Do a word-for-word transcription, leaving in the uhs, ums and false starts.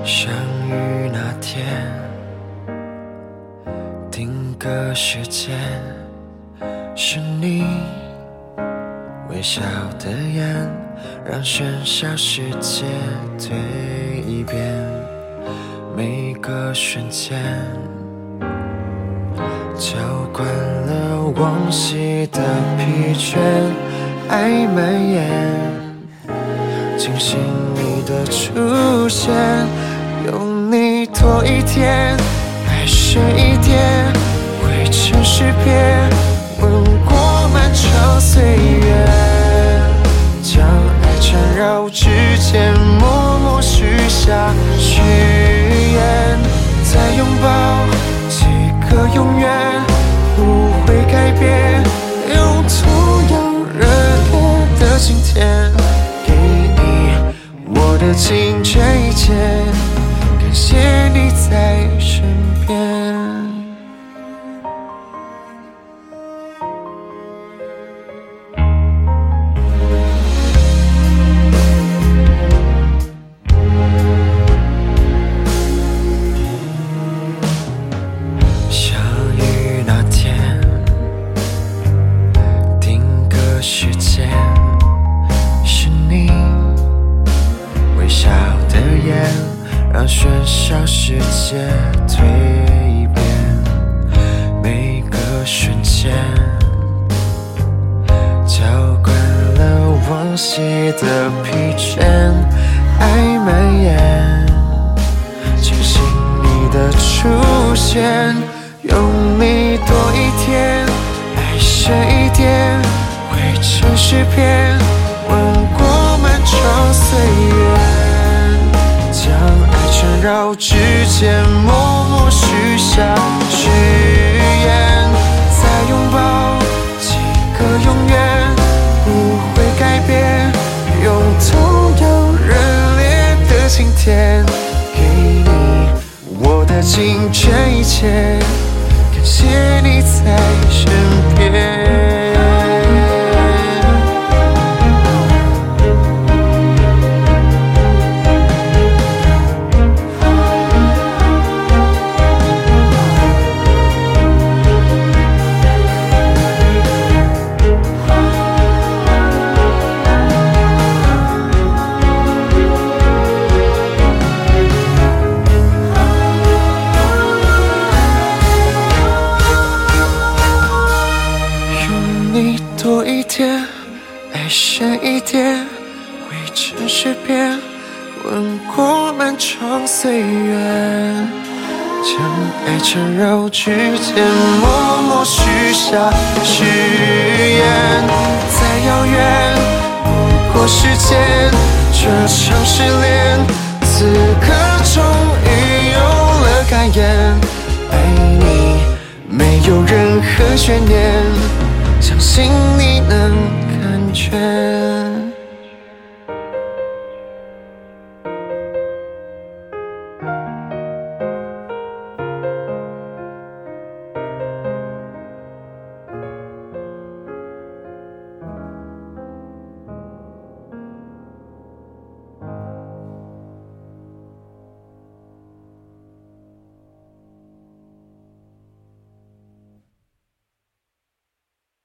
相遇那天，定个时间，是你微笑的眼，让喧嚣世界蜕变。每个瞬间，浇灌了往昔的疲倦，爱蔓延，惊醒你的出现。有你多一天，爱深一点，会成诗篇，吻过漫长岁月，将爱缠绕指尖，默默许下许愿，再拥抱几个永远，不会改变，用同样热烈的今天，给你我的尽这一切，感谢你在身边。相遇那天，定个时间，是你微笑的眼，让喧嚣世界蜕变。每个瞬间，浇灌了往昔的疲倦，爱蔓延，惊醒你的出现。有你多一天，爱深一点，会成诗篇，吻过漫长岁月，将爱缠绕指尖，默默许下许愿，再拥抱几个永远，不会改变，用同样热烈的今天，给你我的尽这一切，感谢你在身边。多一点，爱深一点，会成诗篇，吻过漫长岁月，将爱缠绕指尖，默默许下许愿，再遥远不过时间，这场失恋，此刻终于有了改言，爱你没有任何悬念，相信你能感觉。